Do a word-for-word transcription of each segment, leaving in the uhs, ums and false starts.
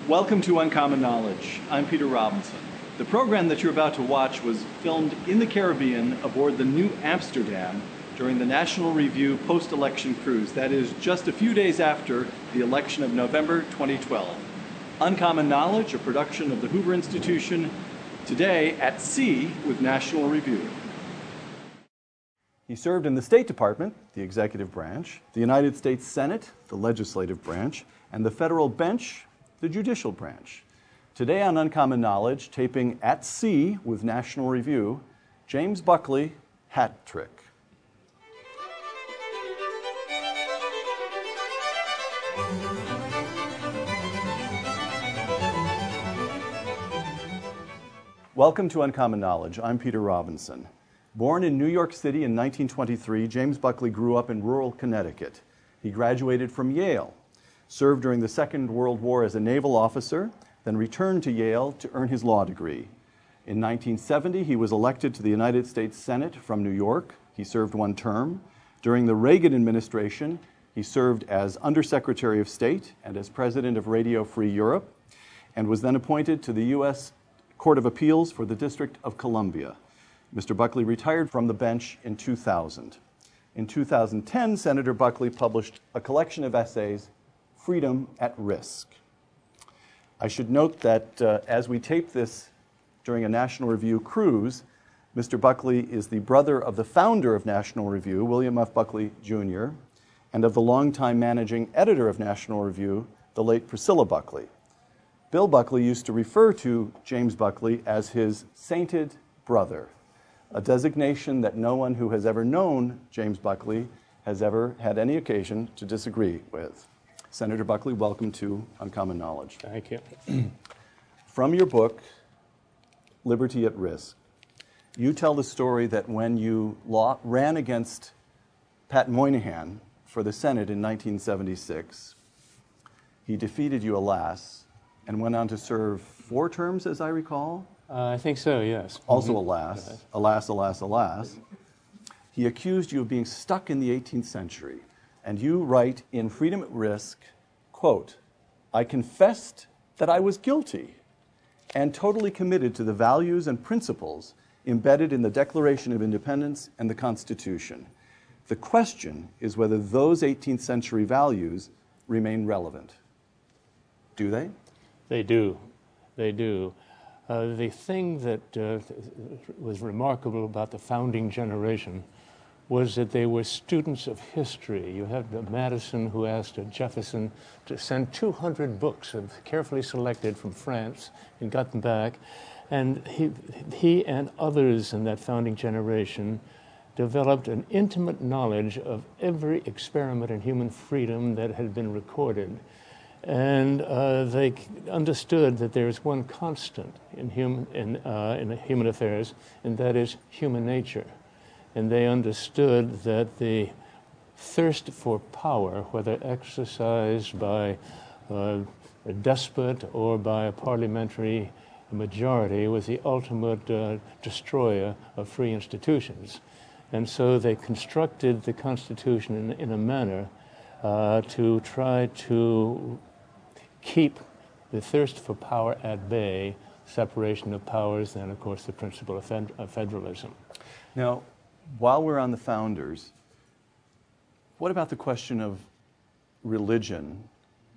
Welcome to Uncommon Knowledge. I'm Peter Robinson. The program that you're about to watch was filmed in the Caribbean aboard the New Amsterdam during the National Review post-election cruise. That is just a few days after the election of November twenty twelve. Uncommon Knowledge, a production of the Hoover Institution, today at sea with National Review. He served in the State Department, the executive branch, the United States Senate, the legislative branch, and the federal bench, the judicial branch. Today on Uncommon Knowledge, taping at sea with National Review, James Buckley, Hat Trick. Welcome to Uncommon Knowledge. I'm Peter Robinson. Born in New York City in nineteen twenty-three, James Buckley grew up in rural Connecticut. He graduated from Yale, served during the Second World War as a naval officer, then returned to Yale to earn his law degree. In nineteen seventy, he was elected to the United States Senate from New York. He served one term. During the Reagan administration, he served as Undersecretary of State and as President of Radio Free Europe, and was then appointed to the U S Court of Appeals for the District of Columbia. Mister Buckley retired from the bench in two thousand. In two thousand ten, Senator Buckley published a collection of essays, Freedom at Risk. I should note that uh, as we tape this during a National Review cruise, Mister Buckley is the brother of the founder of National Review, William F. Buckley, Junior, and of the longtime managing editor of National Review, the late Priscilla Buckley. Bill Buckley used to refer to James Buckley as his sainted brother, a designation that no one who has ever known James Buckley has ever had any occasion to disagree with. Senator Buckley, welcome to Uncommon Knowledge. Thank you. From your book, Liberty at Risk, you tell the story that when you law, ran against Pat Moynihan for the Senate in nineteen seventy-six, he defeated you, alas, and went on to serve four terms, as I recall? Uh, I think so, yes. Also, Mm-hmm. alas, Yes. alas, alas, alas. He accused you of being stuck in the eighteenth century. And you write in Freedom at Risk, quote, I confessed that I was guilty and totally committed to the values and principles embedded in the Declaration of Independence and the Constitution. The question is whether those eighteenth century values remain relevant. Do they? They do. They do. Uh, the thing that uh, was remarkable about the founding generation was that they were students of history. You had uh, Madison, who asked uh, Jefferson to send two hundred books of carefully selected from France and got them back. And he, he and others in that founding generation developed an intimate knowledge of every experiment in human freedom that had been recorded. And uh, they understood that there is one constant in human, in, uh, in human affairs, and that is human nature. And they understood that the thirst for power, whether exercised by uh, a despot or by a parliamentary majority, was the ultimate uh, destroyer of free institutions. And so they constructed the Constitution in, in a manner uh, to try to keep the thirst for power at bay, separation of powers, and of course the principle of, fed- of federalism. Now, while we're on the founders, what about the question of religion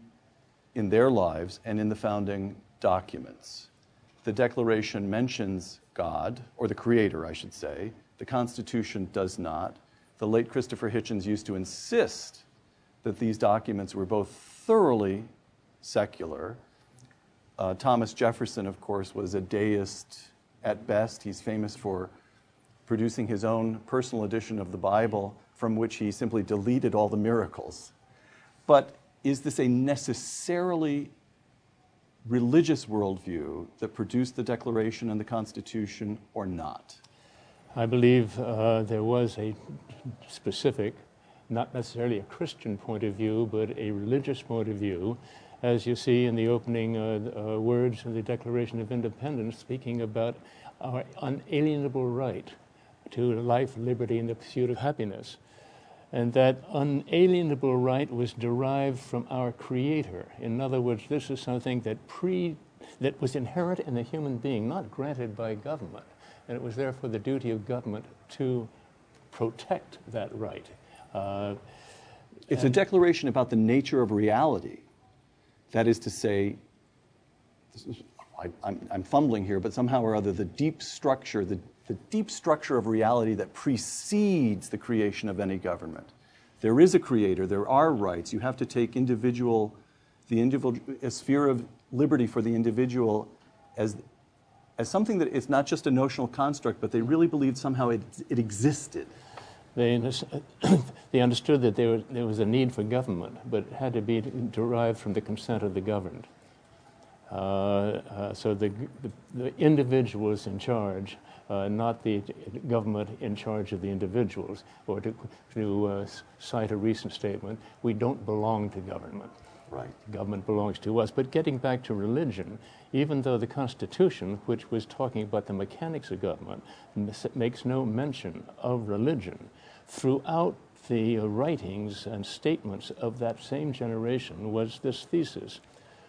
in their lives and in the founding documents? The Declaration mentions God, or the Creator, I should say. The Constitution does not. The late Christopher Hitchens used to insist that these documents were both thoroughly secular. Uh, Thomas Jefferson, of course, was a deist at best. He's famous for producing his own personal edition of the Bible, from which he simply deleted all the miracles. But is this a necessarily religious worldview that produced the Declaration and the Constitution, or not? I believe uh, there was a specific, not necessarily a Christian point of view, but a religious point of view, as you see in the opening uh, uh, words of the Declaration of Independence, speaking about our unalienable right to life, liberty, and the pursuit of happiness. And that unalienable right was derived from our Creator. In other words, this is something that pre that was inherent in the human being, not granted by government. And it was therefore the duty of government to protect that right. Uh, it's a declaration about the nature of reality. That is to say, this is, I, I'm, I'm fumbling here, but somehow or other, the deep structure, the, the deep structure of reality that precedes the creation of any government. There is a creator, there are rights. You have to take individual, the individual, a sphere of liberty for the individual as, as something that it's not just a notional construct, but they really believed somehow it, it existed. They, they understood that there was, there was a need for government, but it had to be derived from the consent of the governed. Uh, uh, so the, the, the individual is in charge, uh, not the government in charge of the individuals. Or to, to uh, cite a recent statement, we don't belong to government. Right. Government belongs to us. But getting back to religion, even though the Constitution, which was talking about the mechanics of government, makes no mention of religion, throughout the writings and statements of that same generation was this thesis.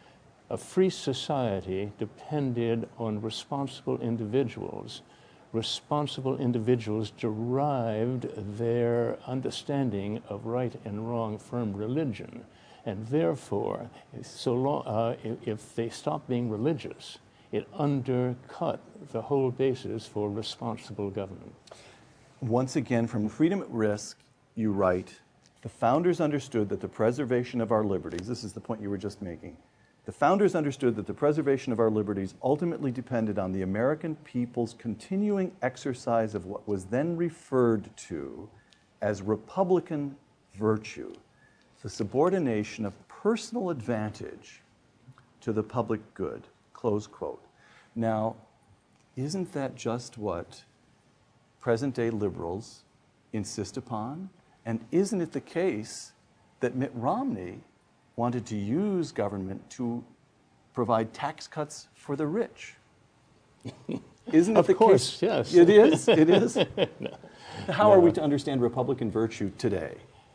A free society depended on responsible individuals. Responsible individuals derived their understanding of right and wrong from religion. And therefore, so long, uh, if they stopped being religious, it undercut the whole basis for responsible government. Once again, from Freedom at Risk, you write, the founders understood that the preservation of our liberties, this is the point you were just making, the founders understood that the preservation of our liberties ultimately depended on the American people's continuing exercise of what was then referred to as Republican virtue, the subordination of personal advantage to the public good, close quote. Now, isn't that just what present-day liberals insist upon? And isn't it the case that Mitt Romney wanted to use government to provide tax cuts for the rich? Isn't it of the course, case? Yes. It is? It is? No. How no. are we to understand Republican virtue today?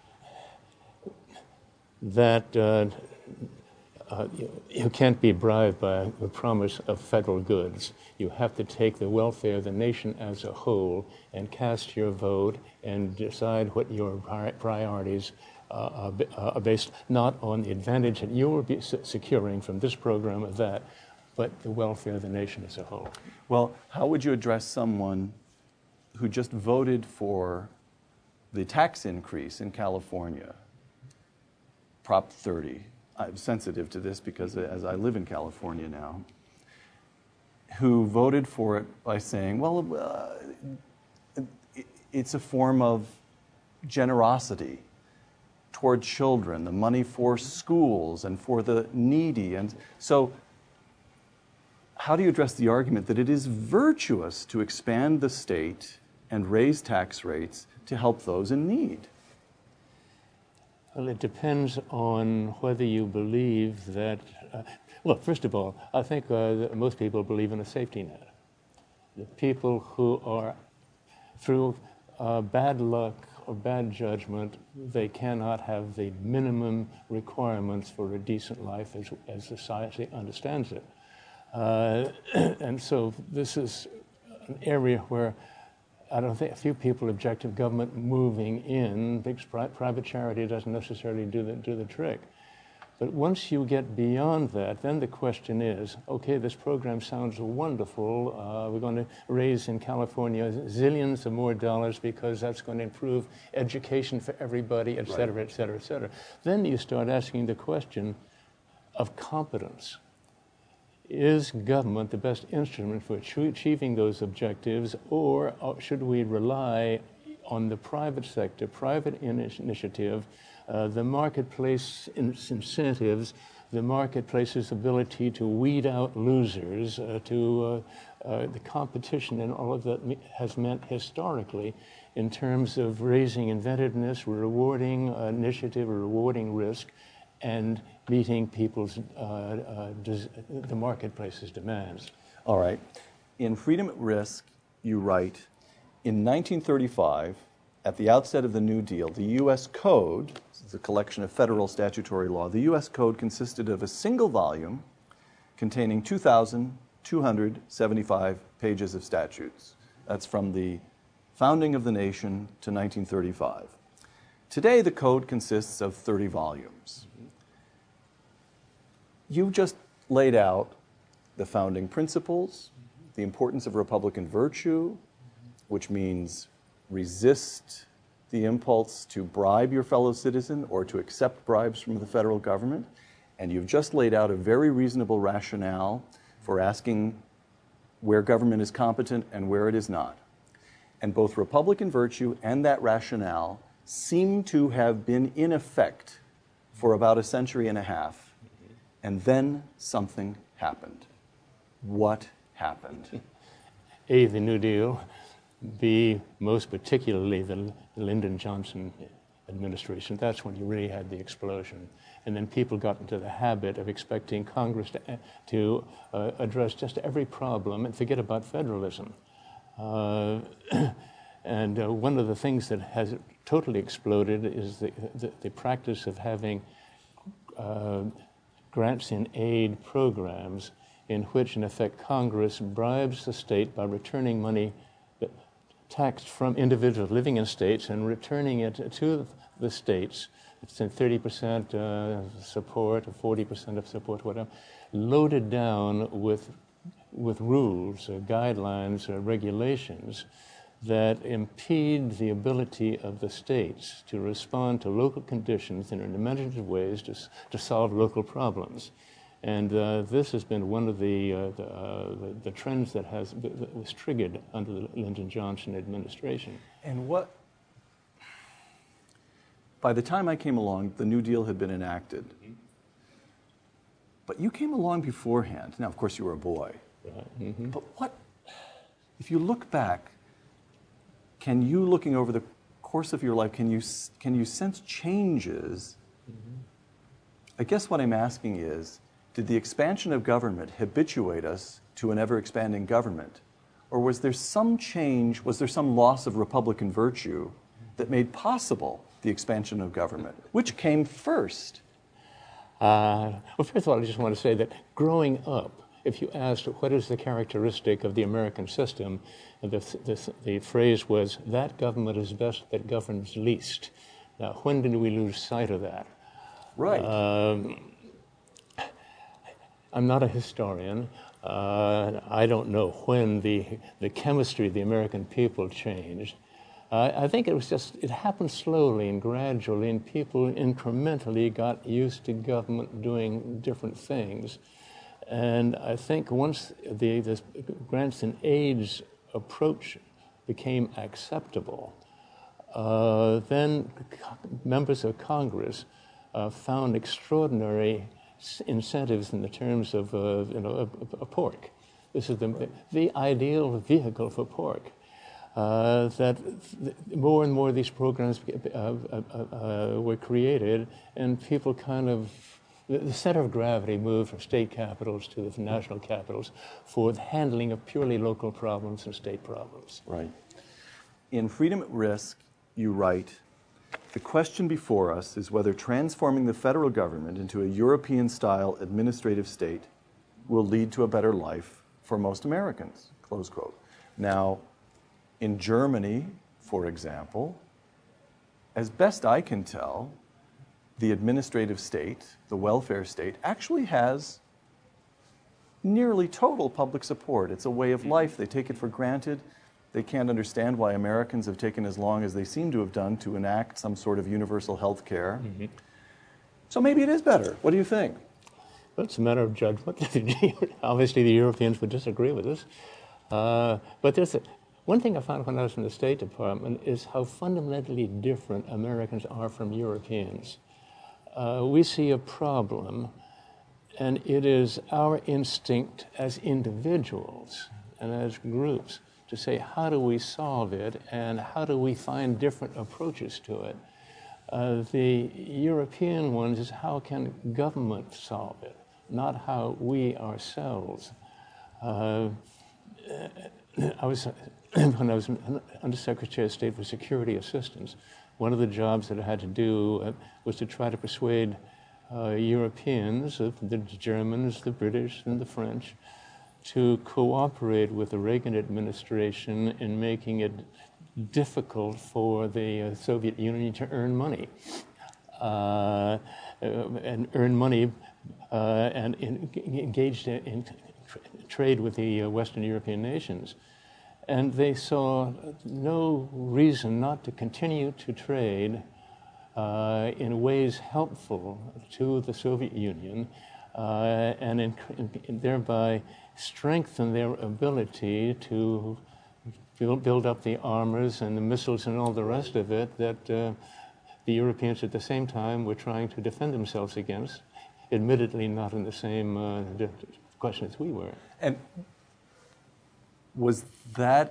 That uh, uh, you, you can't be bribed by the promise of federal goods. You have to take the welfare of the nation as a whole and cast your vote and decide what your priorities uh, are based not on the advantage that you will be securing from this program or that, but the welfare of the nation as a whole. Well, how would you address someone who just voted for the tax increase in California, Prop thirty? I'm sensitive to this because as I live in California now, who voted for it by saying, well, uh, it's a form of generosity toward children, the money for schools and for the needy. And so how do you address the argument that it is virtuous to expand the state and raise tax rates to help those in need? Well, it depends on whether you believe that, uh, well, first of all, I think uh, that most people believe in a safety net. The people who are, through uh, bad luck or bad judgment, they cannot have the minimum requirements for a decent life as, as society understands it. Uh, and so this is an area where I don't think a few people object to government moving in because pri private charity doesn't necessarily do the, do the trick. But once you get beyond that, then the question is, okay, this program sounds wonderful. Uh, we're going to raise in California zillions of more dollars because that's going to improve education for everybody, et cetera, et cetera, et cetera. Then you start asking the question of competence. Is government the best instrument for achieving those objectives, or should we rely on the private sector, private initiative, uh, the marketplace incentives, the marketplace's ability to weed out losers, uh, to uh, uh, the competition, and all of that has meant historically in terms of raising inventiveness, rewarding uh, initiative, rewarding risk, and meeting people's, uh, uh, the marketplace's demands. All right. In Freedom at Risk, you write, in nineteen thirty-five, at the outset of the New Deal, the U S Code, this is a collection of federal statutory law, the U S Code consisted of a single volume containing two thousand two hundred seventy-five pages of statutes. That's from the founding of the nation to nineteen thirty-five. Today, the code consists of thirty volumes. You just laid out the founding principles, the importance of Republican virtue, which means resist the impulse to bribe your fellow citizen or to accept bribes from the federal government. And you've just laid out a very reasonable rationale for asking where government is competent and where it is not. And both Republican virtue and that rationale seem to have been in effect for about a century and a half. And then something happened. What happened? A, the New Deal. B, most particularly the Lyndon Johnson administration. That's when you really had the explosion. And then people got into the habit of expecting Congress to, to uh, address just every problem and forget about federalism. Uh, and uh, one of the things that has totally exploded is the, the, the practice of having uh, grants and aid programs in which, in effect, Congress bribes the state by returning money taxed from individuals living in states and returning it to the states. It's in thirty percent uh, support or forty percent of support, whatever, loaded down with, with rules, or guidelines, or regulations that impede the ability of the states to respond to local conditions in imaginative ways to, to solve local problems. And uh, this has been one of the, uh, the, uh, the, the trends that, has, that was triggered under the Lyndon Johnson administration. And what, by the time I came along, the New Deal had been enacted. Mm-hmm. But you came along beforehand. Now, of course, you were a boy. Right. Mm-hmm. But what, if you look back, can you, looking over the course of your life, can you, can you sense changes? Mm-hmm. I guess what I'm asking is, did the expansion of government habituate us to an ever-expanding government? Or was there some change, was there some loss of Republican virtue that made possible the expansion of government? Which came first? Uh, well, first of all, I just want to say that growing up, if you asked what is the characteristic of the American system, the, the, the phrase was, that government is best that governs least. Now, when did we lose sight of that? Right. Um, I'm not a historian. Uh, I don't know when the, the chemistry of the American people changed. Uh, I think it was just, it happened slowly and gradually, and people incrementally got used to government doing different things. And I think once the this grants and aids approach became acceptable, uh, then members of Congress uh, found extraordinary incentives in the terms of uh, you know a, a pork. This is the the ideal vehicle for pork. Uh, that th more and more of these programs uh, uh, uh, were created, and people kind of the, the center of gravity moved from state capitals to the national capitals for the handling of purely local problems and state problems. Right. In Freedom at Risk, you write, the question before us is whether transforming the federal government into a European-style administrative state will lead to a better life for most Americans, close quote. Now, in Germany, for example, as best I can tell, the administrative state, the welfare state, actually has nearly total public support. It's a way of life. They take it for granted. They can't understand why Americans have taken as long as they seem to have done to enact some sort of universal health care. Mm-hmm. So maybe it is better. What do you think? Well, it's a matter of judgment. Obviously, the Europeans would disagree with us. Uh, but there's a, one thing I found when I was in the State Department is how fundamentally different Americans are from Europeans. Uh, we see a problem, and it is our instinct as individuals and as groups to say, how do we solve it, and how do we find different approaches to it? Uh, the European ones is how can government solve it, not how we ourselves. Uh, I was when I was Undersecretary of State for Security Assistance, one of the jobs that I had to do uh, was to try to persuade uh, Europeans, uh, the Germans, the British, and the French, to cooperate with the Reagan administration in making it difficult for the uh, Soviet Union to earn money. Uh, and earn money uh, and in, engaged in, in tra trade with the uh, Western European nations. And they saw no reason not to continue to trade uh, in ways helpful to the Soviet Union uh, and in, in, thereby strengthen their ability to build, build up the armors and the missiles and all the rest of it that uh, the Europeans at the same time were trying to defend themselves against, admittedly not in the same uh, question as we were. And was that,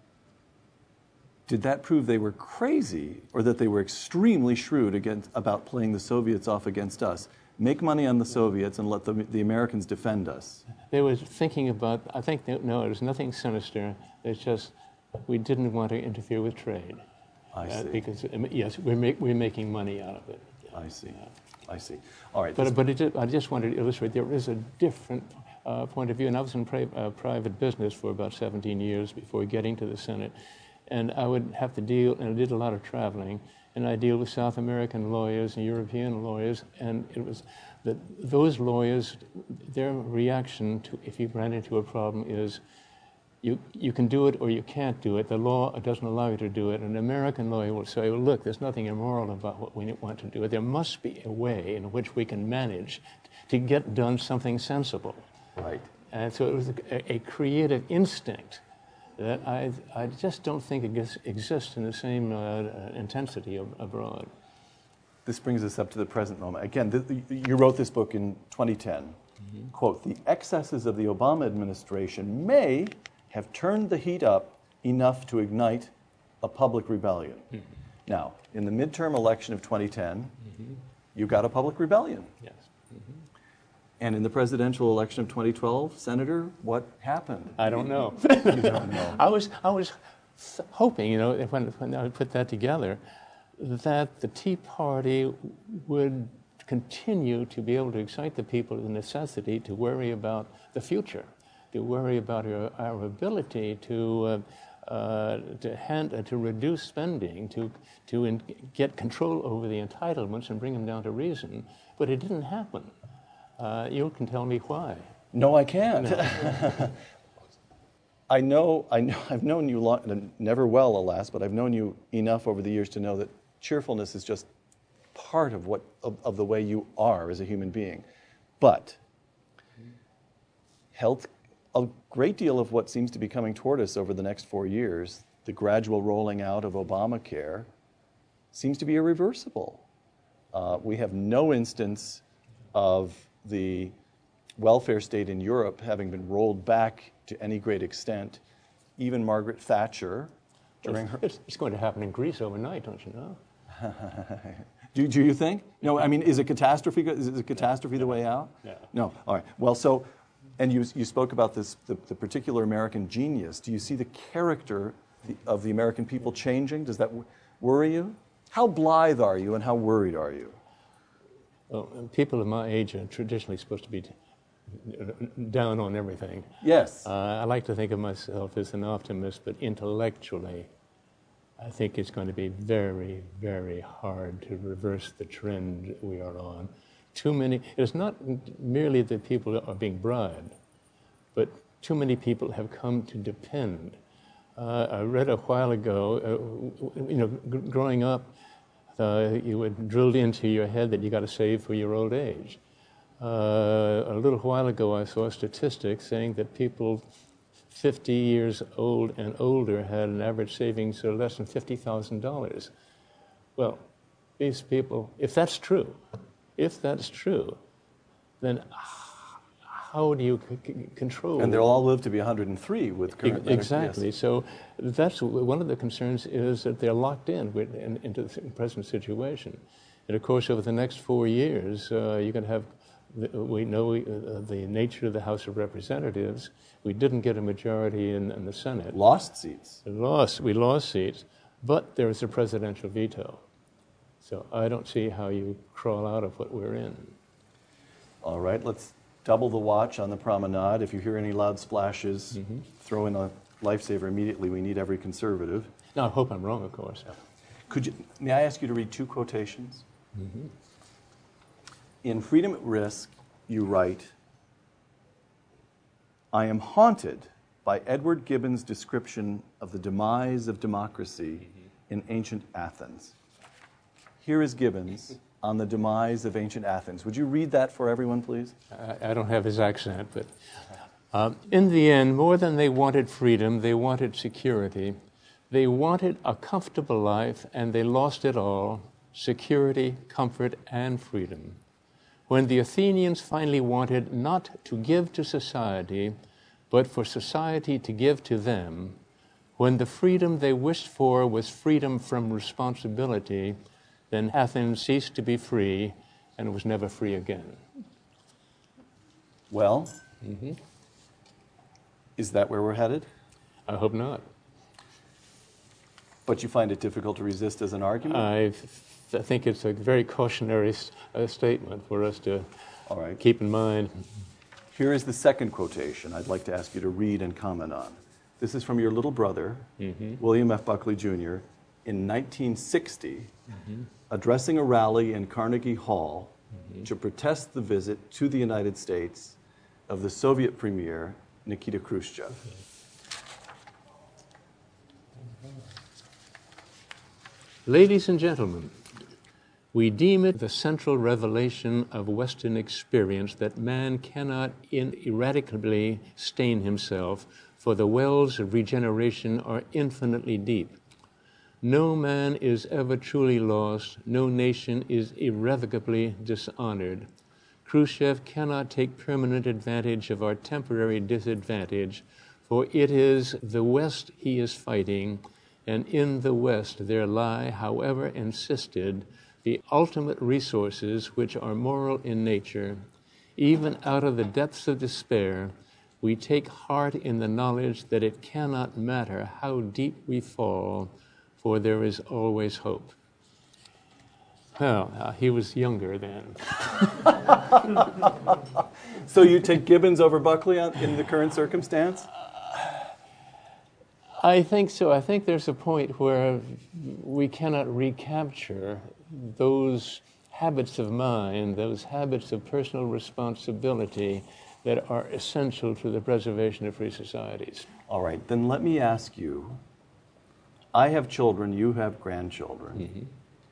did that prove they were crazy or that they were extremely shrewd against, about playing the Soviets off against us? Make money on the Soviets and let the, the Americans defend us. They were thinking about, I think, no, it was nothing sinister. It's just we didn't want to interfere with trade. I see. Uh, because, yes, we're, make, we're making money out of it. I see. Yeah. I see. All right. But, but it, I just wanted to illustrate there is a different uh, point of view. And I was in pri uh, private business for about seventeen years before getting to the Senate. And I would have to deal, and I did a lot of traveling, and I deal with South American lawyers and European lawyers. And it was that those lawyers, their reaction to if you ran into a problem is, You, you can do it or you can't do it. The law doesn't allow you to do it. An American lawyer will say, well, look, there's nothing immoral about what we want to do. There must be a way in which we can manage to get done something sensible. Right. And so it was a, a creative instinct that I, I just don't think it exists in the same uh, intensity abroad. This brings us up to the present moment. Again, th you wrote this book in twenty ten. Mm-hmm. Quote, the excesses of the Obama administration may have turned the heat up enough to ignite a public rebellion. Mm-hmm. Now, in the midterm election of twenty ten, mm-hmm. you got a public rebellion. Yes. Mm-hmm. And in the presidential election of twenty twelve, Senator, what happened? I don't know. You don't know. I was, I was hoping, you know, when, when I put that together, that the Tea Party would continue to be able to excite the people to the necessity to worry about the future, to worry about our, our ability to uh, uh, to hand uh, to reduce spending, to to in, get control over the entitlements and bring them down to reason. But it didn't happen. Uh, you can tell me why. No, I can't. No. I know. I know. I've known you long, never well, alas, but I've known you enough over the years to know that cheerfulness is just part of what of, of the way you are as a human being. But health. A great deal of what seems to be coming toward us over the next four years, the gradual rolling out of Obamacare, seems to be irreversible. Uh, we have no instance of the welfare state in Europe having been rolled back to any great extent. Even Margaret Thatcher, during her... It's, it's going to happen in Greece overnight, don't you know? do, do you think? No, I mean, is a catastrophe, is a catastrophe the way out? No. No, all right. Well, so... And you, you spoke about this, the, the particular American genius. Do you see the character of the American people changing? Does that worry you? How blithe are you and how worried are you? Well, people of my age are traditionally supposed to be down on everything. Yes. Uh, I like to think of myself as an optimist, but intellectually, I think it's going to be very, very hard to reverse the trend we are on. Too many, it's not merely that people are being bribed, but too many people have come to depend. Uh, I read a while ago, uh, you know, g growing up, uh, you were drilled into your head that you got to save for your old age. Uh, a little while ago, I saw statistics saying that people fifty years old and older had an average savings of less than fifty thousand dollars. Well, these people, if that's true, if that's true, then how do you c control? And they'll all live to be one hundred and three with current exactly. Yes. So that's one of the concerns is that they're locked in with, in, into the present situation. And of course, over the next four years, uh, you're going to have We know we, uh, the nature of the House of Representatives. We didn't get a majority in, in the Senate. Lost seats. We lost, we lost seats, but there is a presidential veto. So I don't see how you crawl out of what we're in. All right, let's double the watch on the promenade. If you hear any loud splashes, mm-hmm. throw in a lifesaver immediately. We need every conservative. Now, I hope I'm wrong, of course. Could you, may I ask you to read two quotations? Mm-hmm. In Freedom at Risk, you write, I am haunted by Edward Gibbon's description of the demise of democracy mm-hmm. in ancient Athens. Here is Gibbons on the demise of ancient Athens. Would you read that for everyone, please? I, I don't have his accent, but um, in the end, more than they wanted freedom, they wanted security. They wanted a comfortable life, and they lost it all, security, comfort, and freedom. When the Athenians finally wanted not to give to society, but for society to give to them, when the freedom they wished for was freedom from responsibility, then Athens ceased to be free and was never free again. Well, mm-hmm. is that where we're headed? I hope not. But you find it difficult to resist as an argument? I, th- I think it's a very cautionary uh, statement for us to All right. keep in mind. Here is the second quotation I'd like to ask you to read and comment on. This is from your little brother, mm-hmm. William F. Buckley Junior, in nineteen sixty, mm-hmm. addressing a rally in Carnegie Hall mm-hmm. to protest the visit to the United States of the Soviet premier, Nikita Khrushchev. Okay. Ladies and gentlemen, we deem it the central revelation of Western experience that man cannot ineradicably stain himself, for the wells of regeneration are infinitely deep. No man is ever truly lost, no nation is irrevocably dishonored. Khrushchev cannot take permanent advantage of our temporary disadvantage, for it is the West he is fighting, and in the West there lie, however insisted, the ultimate resources which are moral in nature. Even out of the depths of despair, we take heart in the knowledge that it cannot matter how deep we fall, for there is always hope. Well, uh, he was younger then. So you take Gibbons over Buckley on, in the current circumstance? I think so. I think there's a point where we cannot recapture those habits of mind, those habits of personal responsibility that are essential to the preservation of free societies. All right, then let me ask you, I have children, you have grandchildren. Mm-hmm.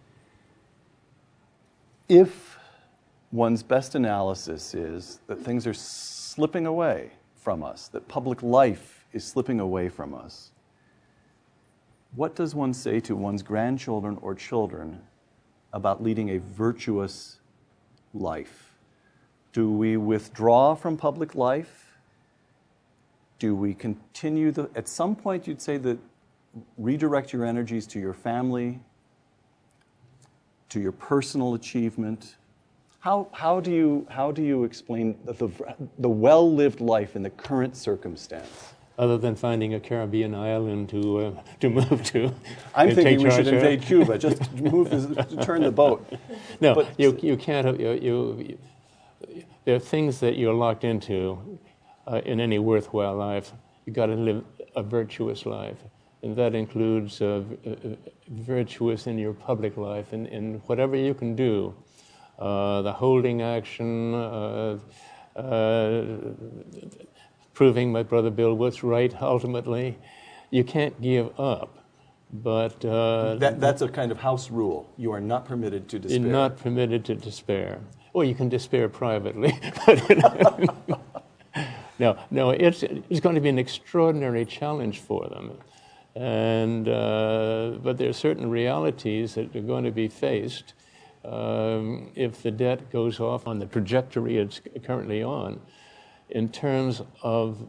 If one's best analysis is that things are slipping away from us, that public life is slipping away from us, what does one say to one's grandchildren or children about leading a virtuous life? Do we withdraw from public life? Do we continue the, at some point you'd say that redirect your energies to your family, to your personal achievement? How, how, do, you, how do you explain the, the, the well-lived life in the current circumstance? Other than finding a Caribbean island to uh, to move to. I'm thinking we should invade Cuba. Just move, this, turn the boat. No, but you you can't. You, you, you there are things that you're locked into uh, in any worthwhile life. You got to live a virtuous life, and that includes uh, virtuous in your public life and in whatever you can do. Uh, the holding action. Uh, uh, proving my brother Bill was right ultimately. You can't give up, but... Uh, that, that's a kind of house rule. You are not permitted to despair. You're not permitted to despair. Or you can despair privately. no, no, it's, it's going to be an extraordinary challenge for them. And, uh, but there are certain realities that are going to be faced um, if the debt goes off on the trajectory it's currently on, in terms of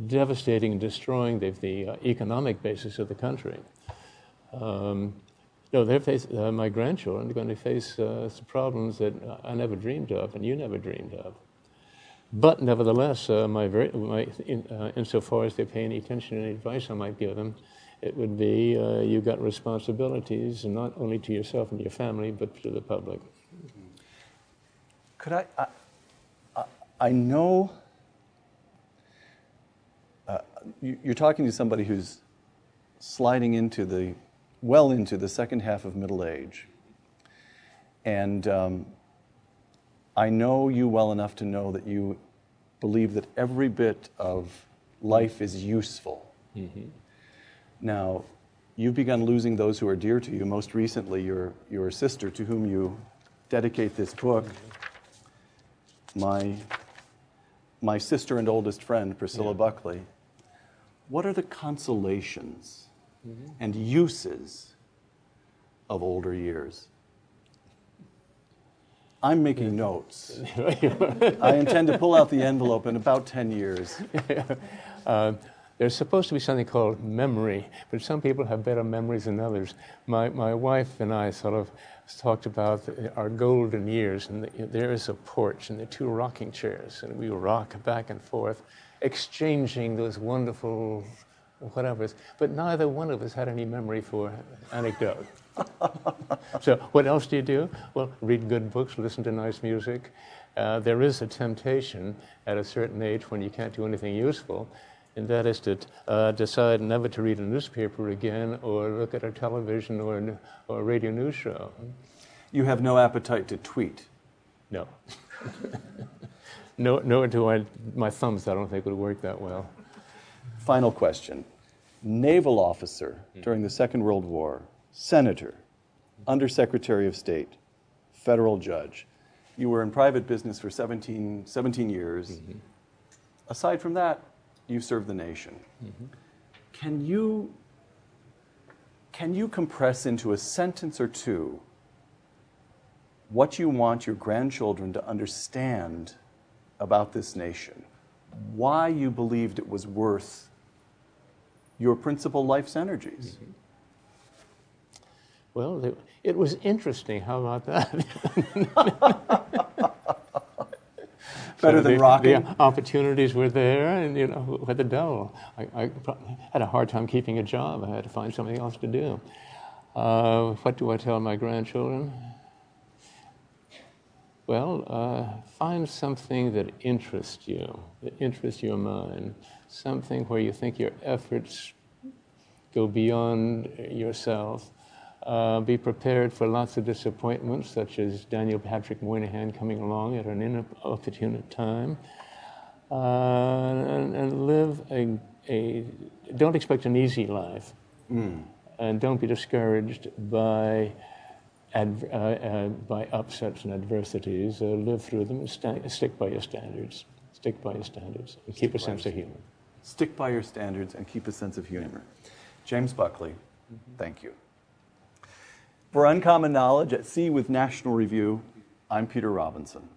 devastating and destroying the, the uh, economic basis of the country. Um, No, they're face, uh, my grandchildren are going to face uh, some problems that I never dreamed of and you never dreamed of. But nevertheless, uh, my very, my, in, uh, insofar as they pay any attention to any advice I might give them, it would be uh, you've got responsibilities, and not only to yourself and your family, but to the public. Could I, I, I, I know uh, you, you're talking to somebody who's sliding into the, well into the second half of middle age. And um, I know you well enough to know that you believe that every bit of life is useful. Mm-hmm. Now, you've begun losing those who are dear to you, most recently your, your sister, to whom you dedicate this book. Mm-hmm. My, my sister and oldest friend, Priscilla yeah. Buckley. What are the consolations mm-hmm. and uses of older years? I'm making notes. I intend to pull out the envelope in about ten years. uh, there's supposed to be something called memory, but some people have better memories than others. My my wife and I sort of talked about our golden years, and the, there is a porch and the two rocking chairs, and we rock back and forth, exchanging those wonderful whatevers, but neither one of us had any memory for anecdote. So what else do you do? Well, read good books, listen to nice music. Uh, there is a temptation at a certain age when you can't do anything useful, and that is to uh, decide never to read a newspaper again or look at a television or a, or a radio news show. You have no appetite to tweet? No. no, nor do I, my thumbs I don't think would work that well. Final question. Naval officer during the Second World War, senator, undersecretary of state, federal judge. You were in private business for seventeen, seventeen years. Mm-hmm. Aside from that, you served the nation. Mm-hmm. Can you, can you compress into a sentence or two what you want your grandchildren to understand about this nation? Why you believed it was worth your principal life's energies? Mm-hmm. Well, it was interesting. How about that? Better so than the, rocking? The opportunities were there, and, you know, with the devil. I, I had a hard time keeping a job. I had to find something else to do. Uh, what do I tell my grandchildren? Well, uh, find something that interests you, that interests your mind, something where you think your efforts go beyond yourself. Uh, be prepared for lots of disappointments, such as Daniel Patrick Moynihan coming along at an inopportune time. Uh, and, and live a, a, don't expect an easy life. Mm. And don't be discouraged by Ad, uh, uh, by upsets and adversities. Uh, live through them and st- stick by your standards. Stick by your standards and keep a sense of humor. Stick by your standards and keep a sense of humor. James Buckley, mm-hmm. thank you. For Uncommon Knowledge at Sea with National Review, I'm Peter Robinson.